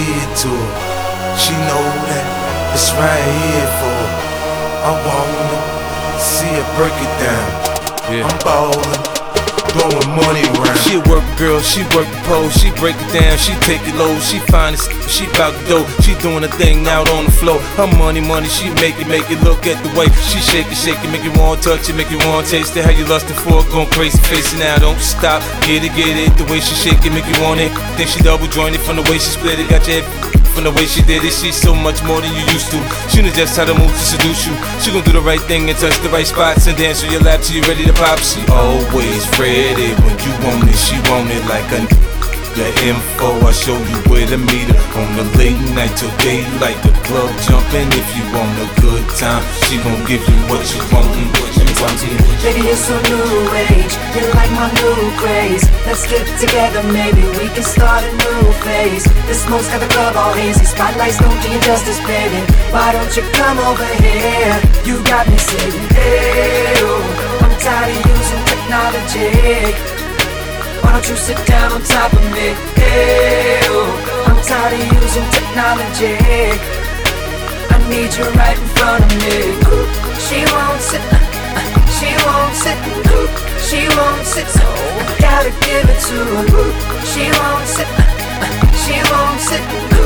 it to her. She know that it's right here for her. I wanna see her break it down. I'm ballin', throwing money around. She a work girl, she work the pole, she break it down, she take it low, she fine as she bout the dough, she doing her thing out on the floor. Her money, she make it look at the way she shake it, make you wanna touch it, make you wanna taste it. How you lustin' for it, going crazy, facing now, don't stop, get it, the way she shake it, make you want it. Then she double jointed from the way she split it, got your head from the way she did it. She's so much more than you used to. She knows just how to move to seduce you. She gon' do the right thing and touch the right spots and dance on your lap till you ready to pop. She always ready when you want it. She want it like a the info, I show you where to meet her. On the late night till daylight, the club jumping. If you want a good time, she gon' give you what you want. Baby, you're so new age, you're like my new craze. Let's get together, maybe we can start a new phase. The smoke's got the club all hazy, spotlights don't do you justice, baby. Why don't you come over here? You got me saying, hey, oh, I'm tired of using technology. Why don't you sit down on top of me? Hey, oh, I'm tired of using technology. I need you right in front of me. She won't sit, she won't sit, she won't sit, so I gotta give it to her. She won't sit, she won't sit.